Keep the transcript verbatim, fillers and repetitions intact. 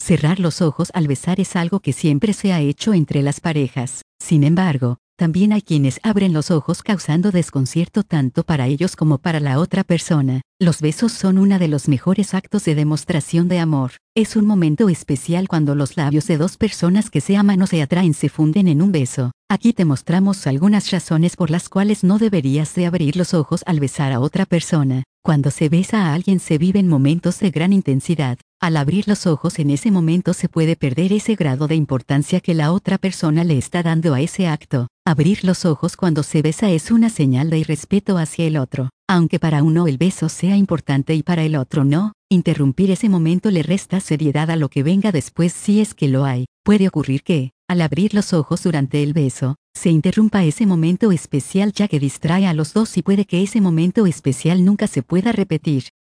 Cerrar los ojos al besar es algo que siempre se ha hecho entre las parejas. Sin embargo, también hay quienes abren los ojos causando desconcierto tanto para ellos como para la otra persona. Los besos son uno de los mejores actos de demostración de amor. Es un momento especial cuando los labios de dos personas que se aman o se atraen se funden en un beso. Aquí te mostramos algunas razones por las cuales no deberías de abrir los ojos al besar a otra persona. Cuando se besa a alguien se viven momentos de gran intensidad. Al abrir los ojos en ese momento se puede perder ese grado de importancia que la otra persona le está dando a ese acto. Abrir los ojos cuando se besa es una señal de irrespeto hacia el otro. Aunque para uno el beso sea importante y para el otro no, interrumpir ese momento le resta seriedad a lo que venga después si es que lo hay. Puede ocurrir que, al abrir los ojos durante el beso, se interrumpa ese momento especial ya que distrae a los dos y puede que ese momento especial nunca se pueda repetir.